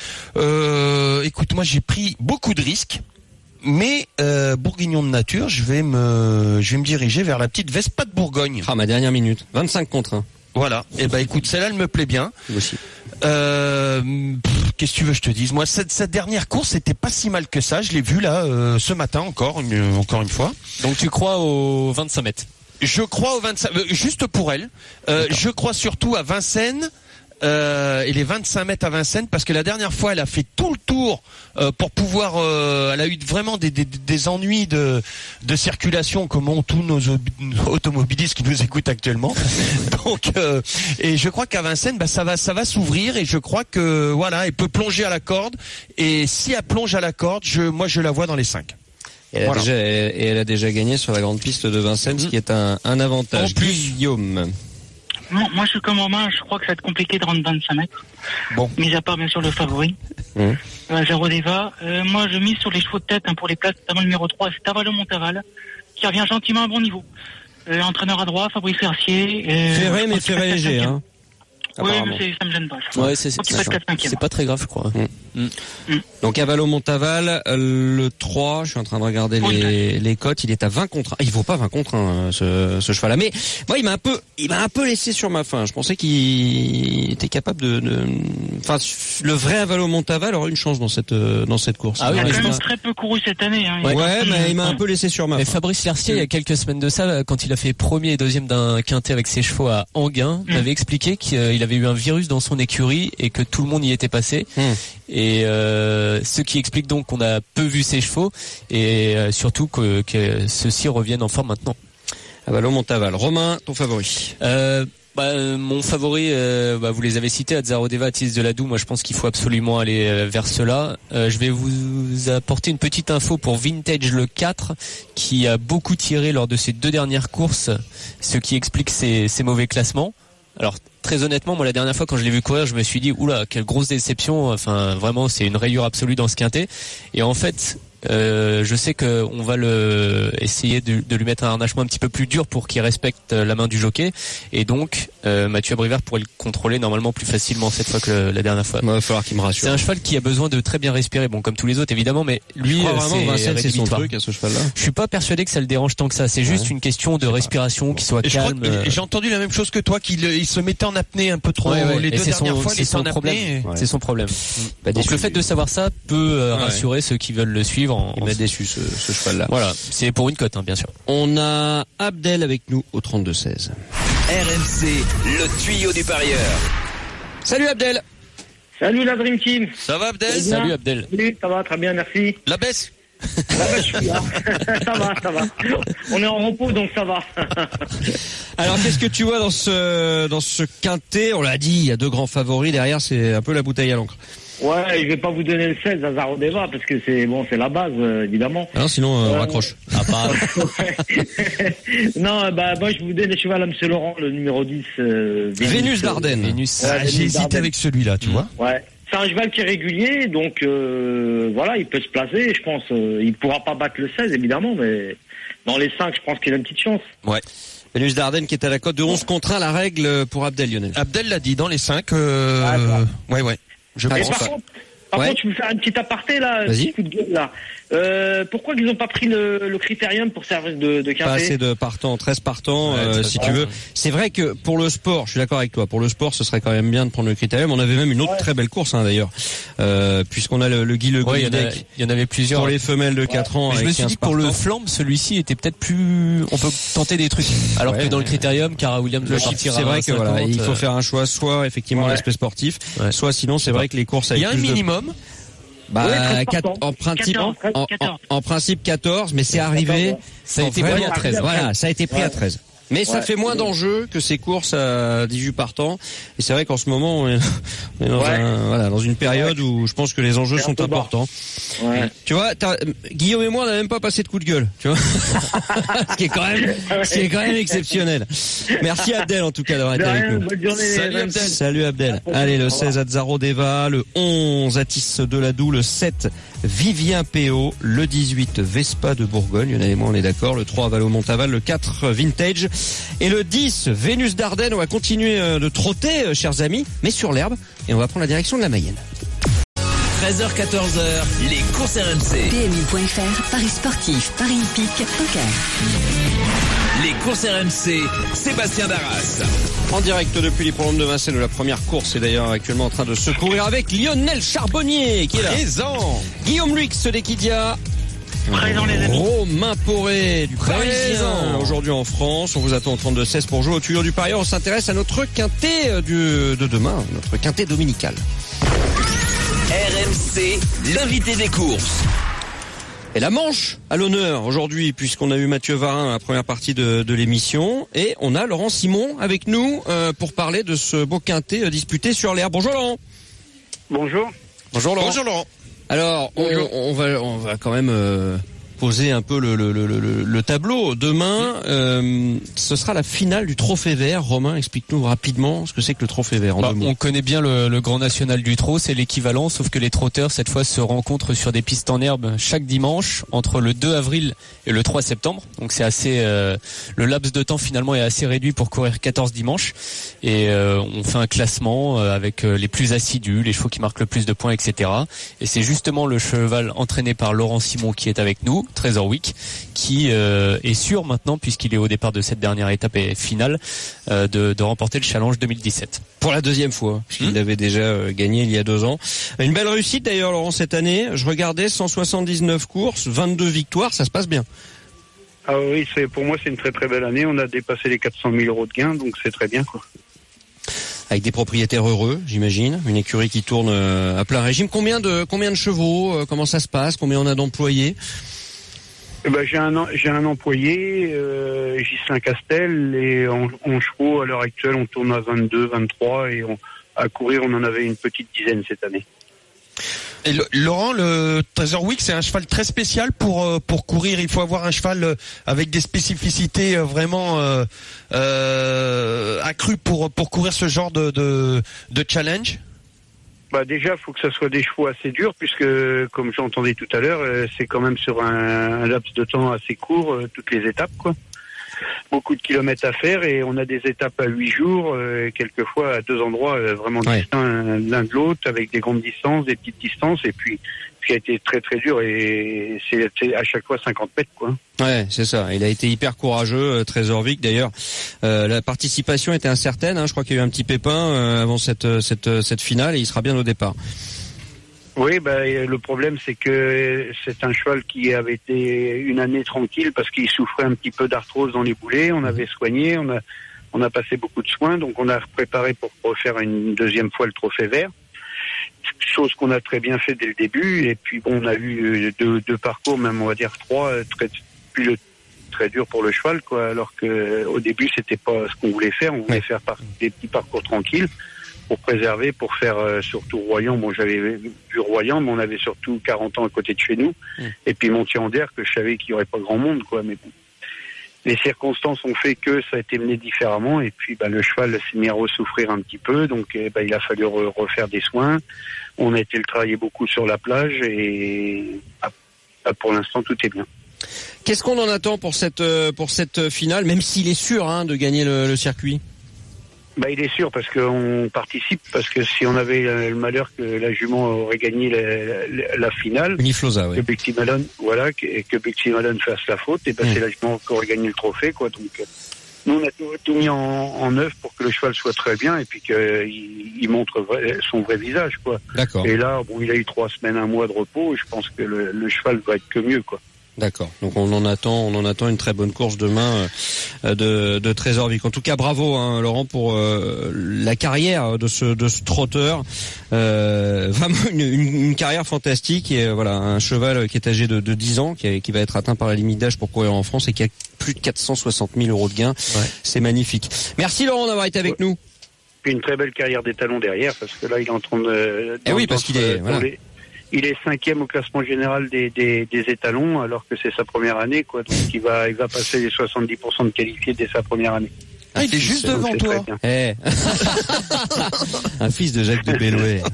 Euh, écoute, moi j'ai pris beaucoup de risques. Mais euh, bourguignon de nature, je vais me, je vais me diriger vers la petite Vespa de Bourgogne. Ah, ma dernière minute, vingt-cinq contre un. Voilà. Et ben écoute, celle-là, elle me plaît bien. Moi aussi. Euh, pff, qu'est-ce que tu veux que je te dise? Moi, cette, cette dernière course, c'était pas si mal que ça. Je l'ai vue là euh, ce matin encore, une, encore une fois. Donc tu crois aux vingt-cinq mètres? Je crois au vingt-cinq, euh, juste pour elle. Euh, je crois surtout à Vincennes. Euh, et les vingt-cinq mètres à Vincennes, parce que la dernière fois elle a fait tout le tour euh, pour pouvoir euh, elle a eu vraiment des, des, des ennuis de, de circulation comme ont tous nos, ob- nos automobilistes qui nous écoutent actuellement. Donc euh, et je crois qu'à Vincennes bah, ça va ça va s'ouvrir et je crois que voilà elle peut plonger à la corde et si elle plonge à la corde je moi je la vois dans les cinq. Et elle, Voilà. a déjà, et elle a déjà gagné sur la grande piste de Vincennes, ce qui est un, un avantage. En plus. Guillaume. Non, moi je suis comme Romain, je crois que ça va être compliqué de rendre vingt-cinq mètres. Bon. Mis à part bien sûr le favori. Mmh. Euh, Zéro Deva. Euh, moi je mise sur les chevaux de tête hein, pour les places, notamment le numéro trois, c'est Tavalo Montaval, qui revient gentiment à un bon niveau. Euh, entraîneur à droite, Fabrice Mercier. Euh, Ferré, je mais pense qu'il ferré passe léger, cinquième. hein. Oui, Apparemment. mais c'est- ça me gêne pas. ça. Ouais, c'est Je crois qu'il c'est- passe quatre cinquième. c'est pas très grave, je crois. Donc Avalo Montaval, euh, le trois, je suis en train de regarder les, les cotes, il est à vingt contre un. Ah, il vaut pas vingt contre un, ce, ce cheval-là. Mais moi, il m'a un peu, il m'a un peu laissé sur ma faim. Je pensais qu'il était capable de, de, enfin, le vrai Avalo Montaval aurait une chance dans cette, euh, dans cette course. Ah oui, Il a mais quand je même pense- très peu couru cette année. Hein. Il Ouais, a ouais, personne- mais il m'a un peu laissé sur ma Mais faim. Fabrice Lercier, il y a quelques semaines de ça, quand il a fait premier et deuxième d'un quintet avec ses chevaux à Anguin, Mm. m'avait expliqué qu'il avait eu un virus dans son écurie et que tout le monde y était passé. Mm. Et euh, ce qui explique donc qu'on a peu vu ses chevaux et euh, surtout que, que ceux-ci reviennent en forme maintenant. Avalo Montaval. Romain, ton favori. Euh, bah, euh, mon favori, euh, bah, vous les avez cités, Azzaro Deva, Tis de Ladoux. Moi, je pense qu'il faut absolument aller euh, vers cela. Euh, je vais vous apporter une petite info pour Vintage le quatre, qui a beaucoup tiré lors de ses deux dernières courses, ce qui explique ses, ses mauvais classements. Alors, très honnêtement, moi, la dernière fois, quand je l'ai vu courir, je me suis dit, oula, quelle grosse déception. Enfin, vraiment, c'est une rayure absolue dans ce quintet. Et en fait, Euh, je sais que on va le essayer de, de lui mettre un harnachement un petit peu plus dur pour qu'il respecte la main du jockey et donc euh, Mathieu Abrivard pourrait le contrôler normalement plus facilement cette fois que le, la dernière fois. Il va falloir qu'il me rassure. C'est un cheval qui a besoin de très bien respirer, bon comme tous les autres évidemment, mais lui Je crois euh, vraiment c'est Vincennes, c'est son rédhibitoire. truc à ce cheval-là. Je suis pas persuadé que ça le dérange tant que ça. C'est juste Ouais. une question de respiration, qu'il soit Et je crois calme. que euh, j'ai entendu la même chose que toi, qu'il il se mettait en apnée un peu trop. Ouais, ouais. Les Et deux c'est dernières son- fois, il c'est était son en problème. apnée. Ouais. C'est son problème. Bah, Donc déçu. le fait de savoir ça peut euh, Ouais. rassurer ceux qui veulent le suivre. En, Il m'a déçu ce, ce cheval-là. Voilà, c'est pour une cote, hein, bien sûr. On a Abdel avec nous au trente-deux seize. R M C, le tuyau du parieur. Salut Abdel. Salut la Dream Team. Ça va, Abdel? Bien. Salut Abdel. Salut, ça va, très bien, merci. La baisse? Ah bah, je suis là. Ça va, ça va. On est en repos, donc ça va. Alors qu'est-ce que tu vois dans ce dans ce quintet? On l'a dit, il y a deux grands favoris derrière, c'est un peu la bouteille à l'encre. Ouais, je vais pas vous donner le seize à Zaro Deva parce que c'est bon, c'est la base euh, évidemment. Alors sinon euh, on Euh, raccroche. Ah, pas. Non, bah moi je vous donne le cheval à M. Laurent, le numéro dix. Euh, Vénus d'Ardenne. Vénus. Ouais, Ah, Vénus j'ai hésité d'Ardenne. avec celui-là, tu vois. Ouais. C'est un cheval qui est régulier, donc euh, voilà, il peut se placer. Je pense, euh, il pourra pas battre le seize évidemment, mais dans les cinq, je pense qu'il a une petite chance. Vénus d'Ardenne qui est à la cote de onze contre un, la règle pour Abdel Lionel. Abdel l'a dit, dans les cinq, euh... Ah, ça. ouais, ouais. Je Ah, Et pense par ça. contre, Par Ouais. contre, je vais faire un petit aparté là, un Vas-y. petit coup de gueule là. Euh, pourquoi ils n'ont pas pris le, le critérium pour servir de, de Pas quintet? assez de partants, treize partants, Ouais, euh, treize si tu partants. veux. C'est vrai que pour le sport, je suis d'accord avec toi, pour le sport, ce serait quand même bien de prendre le critérium. On avait même une autre Ouais. très belle course, hein, d'ailleurs, euh, puisqu'on a le, le Guy Le Ouais, il y, en a- Deck il y en avait plusieurs. pour les femelles de quatre ans. Mais je avec me suis quinze dit que pour le partants. flambe, celui-ci était peut-être plus. On peut tenter des trucs. Alors Ouais, que dans le mais- critérium, Cara Williams Le doit chiffre, partir c'est à vrai que voilà, cinquante, il faut euh, faire un choix, soit effectivement Ouais. l'aspect sportif, Ouais. soit sinon c'est vrai que les courses Il avec y a un plus de- minimum. Bah, Ouais, treize quatre- partants. en principe, quatorze, en, en- quatorze. en principe quatorze, mais c'est arrivé. Ça a en été vrai, pris à treize. Voilà, ça a été pris Ouais. à treize. Mais ça Ouais. fait moins d'enjeux que ces courses à dix-huit partants. Et c'est vrai qu'en ce moment, on est, on est dans, Ouais. un- voilà, dans une période où je pense que les enjeux C'est un sont peu bas. importants. Ouais. Tu vois, t'as- Guillaume et moi, on n'a même pas passé de coup de gueule. Tu vois, ce qui est quand même, ce qui est quand même exceptionnel. Merci Abdel en tout cas d'avoir De été avec rien, nous. bonne journée. Salut, Même. Abdel. Salut Abdel. Allez, le seize à Zaro Deva, le onze Atis de Ladoux, le sept Vivien P O, le dix-huit Vespa de Bourgogne, Lionel et moi on est d'accord, le trois Valo Montaval, le quatre Vintage et le dix Vénus d'Ardennes. On va continuer euh, de trotter, euh, chers amis, mais sur l'herbe, et on va prendre la direction de la Mayenne. treize heures quatorze heures, les courses R M C. P M U point F R, Paris sportif, Paris hippique, poker. Les courses R M C, Sébastien Darras. En direct depuis l'hippodrome de Vincennes où la première course est d'ailleurs actuellement en train de se courir avec Lionel Charbonnier qui est là. Présent. Guillaume Luix d'Equidia. Présent, les amis. Romain Poré du Parisien Présent. aujourd'hui en France. On vous attend au trente-deux seize pour jouer au tuyau du parieur. On s'intéresse à notre quintet du, de demain, notre quintet dominical. R M C, l'invité des courses. Et la Manche à l'honneur aujourd'hui puisqu'on a eu Mathieu Varin à la première partie de, de l'émission et on a Laurent Simon avec nous euh, pour parler de ce beau quintet euh, disputé sur l'herbe. Bonjour Laurent. Bonjour. Bonjour Laurent. Bonjour Laurent. Alors, on, on va, on va quand même euh, poser un peu le, le, le, le, le tableau. Demain, euh, ce sera la finale du Trophée Vert. Romain, explique-nous rapidement ce que c'est que le Trophée Vert. En Bah, deux mots. on connaît bien le, le Grand National du Trot, c'est l'équivalent, sauf que les trotteurs cette fois se rencontrent sur des pistes en herbe chaque dimanche entre le deux avril et le trois septembre. Donc c'est assez, euh, le laps de temps finalement est assez réduit pour courir quatorze dimanches. Et euh, on fait un classement euh, avec euh, les plus assidus, les chevaux qui marquent le plus de points, et cetera. Et c'est justement le cheval entraîné par Laurent Simon qui est avec nous, Trésor Week, qui euh, est sûr maintenant, puisqu'il est au départ de cette dernière étape et finale, euh, de, de remporter le Challenge deux mille dix-sept. Pour la deuxième fois, puisqu'il Hmm. avait déjà euh, gagné il y a deux ans. Une belle réussite d'ailleurs, Laurent, cette année. Je regardais cent soixante-dix-neuf courses, vingt-deux victoires, ça se passe bien. Ah oui, c'est pour moi c'est une très très belle année. On a dépassé les quatre cent mille euros de gains, donc c'est très bien quoi. Avec des propriétaires heureux, j'imagine. Une écurie qui tourne euh, à plein régime. Combien de combien de chevaux euh, Comment ça se passe Combien on a d'employés? Eh ben, j'ai un j'ai un employé, euh, Ghislain Castel, et en, en chevaux à l'heure actuelle on tourne à vingt-deux, vingt-trois et on, à courir on en avait une petite dizaine cette année. Et le- Laurent, le Trésor Week, c'est un cheval très spécial pour euh, pour courir. Il faut avoir un cheval euh, avec des spécificités euh, vraiment euh, euh, accrues pour pour courir ce genre de de, de challenge. Bah déjà, il faut que ça soit des chevaux assez durs, puisque, comme j'entendais tout à l'heure, euh, c'est quand même sur un, un laps de temps assez court, euh, toutes les étapes, quoi. Beaucoup de kilomètres à faire, et on a des étapes à huit jours, euh, quelquefois à deux endroits euh, vraiment Ouais. distincts l'un de l'autre, avec des grandes distances, des petites distances, et puis ce qui a été très très dur, et c'est c'est à chaque fois cinquante mètres, quoi. Ouais, c'est ça. Il a été hyper courageux, euh, Trésor Vic. D'ailleurs, euh, la participation était incertaine. Hein. Je crois qu'il y a eu un petit pépin euh, avant cette cette cette finale, et il sera bien au départ. Oui, bah, et le problème, c'est que c'est un cheval qui avait été une année tranquille parce qu'il souffrait un petit peu d'arthrose dans les boulets. On avait soigné, on a, on a passé beaucoup de soins, donc on a préparé pour refaire une deuxième fois le Trophée Vert. Chose qu'on a très bien fait dès le début. Et puis bon, on a eu deux, deux parcours, même on va dire trois, très, puis le, très dur pour le cheval, quoi. Alors que au début, c'était pas ce qu'on voulait faire. On voulait faire par, des petits parcours tranquilles, pour préserver, pour faire euh, surtout Royan. Bon, j'avais vu Royan, mais on avait surtout quarante ans à côté de chez nous. Mmh. Et puis Montier-en-Der, que je savais qu'il n'y aurait pas grand monde, quoi. Mais bon, les circonstances ont fait que ça a été mené différemment. Et puis, bah, le cheval s'est mis à ressouffrir un petit peu. Donc, eh, bah, il a fallu re- refaire des soins. On a été le travailler beaucoup sur la plage. Et bah, bah, pour l'instant, tout est bien. Qu'est-ce qu'on en attend pour cette euh, pour cette finale, même s'il est sûr hein, de gagner le, le circuit? Bah, il est sûr parce qu'on participe, parce que si on avait le malheur que la jument aurait gagné la, la, la finale, Uniflosa, oui. que Becky Malone, voilà, que, et que Becky Malone fasse la faute, et ben mmh. c'est la jument qui aurait gagné le trophée, quoi. Donc, nous on a tout, tout mis en, en œuvre pour que le cheval soit très bien et puis qu'il il montre vrai, son vrai visage, quoi. D'accord. Et là, bon, il a eu trois semaines, un mois de repos, et je pense que le, le cheval va être que mieux, quoi. D'accord. Donc on en attend, on en attend une très bonne course demain euh, de, de Trésor-Vic. En tout cas, bravo, hein, Laurent, pour euh, la carrière de ce de ce trotteur. Euh, vraiment une, une, une carrière fantastique. Et euh, voilà, un cheval qui est âgé de, de dix ans, qui, est, qui va être atteint par la limite d'âge pour courir en France et qui a plus de quatre cent soixante mille euros de gains. Ouais. C'est magnifique. Merci Laurent d'avoir été avec ouais. nous. Puis une très belle carrière d'étalon derrière, parce que là, il est en train de. Eh oui, parce qu'il est. Voilà. Les... Il est cinquième au classement général des, des, des étalons, alors que c'est sa première année, quoi. Donc il va, il va passer les soixante-dix pour cent de qualifiés dès sa première année. Ah, il est juste donc, devant toi. Eh. Un fils de Jacques de Bellouet.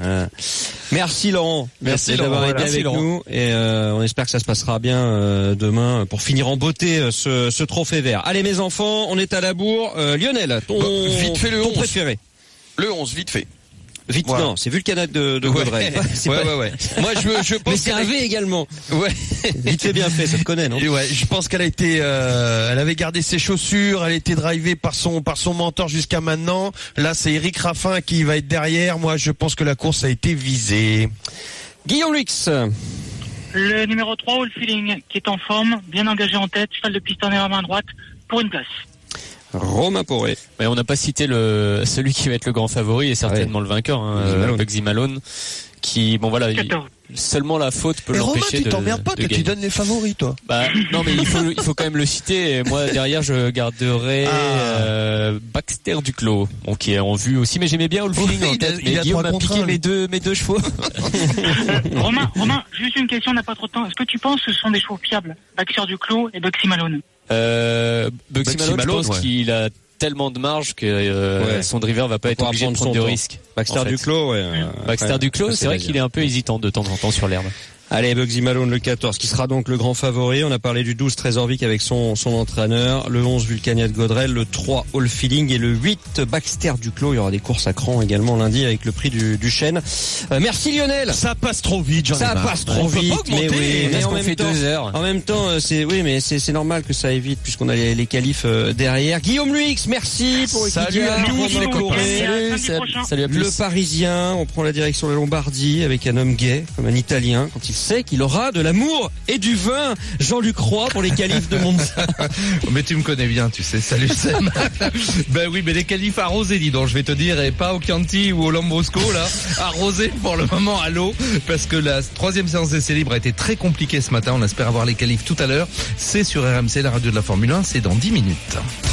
Merci Laurent. Merci, Merci d'avoir été voilà. avec Laurent. nous. Et euh, on espère que ça se passera bien euh, demain pour finir en beauté euh, ce, ce trophée vert. Allez mes enfants, on est à la bourre. Euh, Lionel, ton, bon, vite fait le ton onze. préféré. Le onze, vite fait. Vite, voilà. Non, c'est Vulcanate de, de Gaudrel. Ouais, c'est ouais, pas... ouais, ouais. Moi, je, je pense. Mais c'est un V également. Ouais. Vite fait, bien fait, ça te connaît, non? Ouais, je pense qu'elle a été, euh, elle avait gardé ses chaussures, elle a été drivée par son, par son mentor jusqu'à maintenant. Là, c'est Eric Raffin qui va être derrière. Moi, je pense que la course a été visée. Guillaume Lux. Le numéro trois, All Feeling, qui est en forme, bien engagé en tête, cheval de pistonnaire à main droite, pour une place. Romain Poré. Ouais, on n'a pas cité le celui qui va être le grand favori et certainement ouais. le vainqueur, hein, euh, Bugsy Malone, qui bon voilà, il, seulement la faute peut mais l'empêcher Romain, tu de. t'emmerdes pas, de toi, tu donnes les favoris, toi. Bah non, mais il faut il faut quand même le citer. Et moi derrière, je garderai ah. euh, Baxter Duclos, bon, qui est en vue aussi, mais j'aimais bien All Feeling en tête. Mais Guillaume m'a piqué mes deux mes deux chevaux. euh, Romain, Romain, juste une question, on n'a pas trop de temps. Est-ce que tu penses que ce sont des chevaux fiables, Baxter Duclos et Bugsy Malone? Euh, Bugsy Malone, Malone, je pense ouais. qu'il a tellement de marge que euh, ouais. son driver va pas être obligé de prendre de risques. Baxter en fait. Duclos, ouais. Euh, Baxter ouais, Duclos, c'est vrai qu'il est un peu hésitant de temps en temps sur l'herbe. Allez, Bugsy Malone le quatorze, qui sera donc le grand favori. On a parlé du douze Trésor-Vic avec son son entraîneur, le onze Vulcanate Gaudrel, le trois All Feeling et le huit Baxter Duclos. Il y aura des courses à cran également lundi avec le prix du du chêne. Euh, merci Lionel. Ça passe trop vite, j'en ai Ça marre. passe trop vite, mais oui, mais en même fait temps, deux heures. En même temps, c'est oui, mais c'est c'est normal que ça aille vite puisqu'on a les, les qualifs euh, derrière. Guillaume Luix, merci pour salut à tous les copains. Salut, salut à plus. Le Parisien, on prend la direction de la Lombardie avec un homme gay comme un Italien quand il sait qu'il aura de l'amour et du vin. Jean-Luc Roy pour les qualifs de Monza. Mais tu me connais bien, tu sais. Salut Sam. Ben oui, mais les qualifs arrosés, dis donc, je vais te dire, et pas au Chianti ou au Lambrusco, là. Arrosés pour le moment à l'eau, parce que la troisième séance d'essai libre a été très compliquée ce matin. On espère avoir les qualifs tout à l'heure. C'est sur R M C, la radio de la Formule un, c'est dans dix minutes.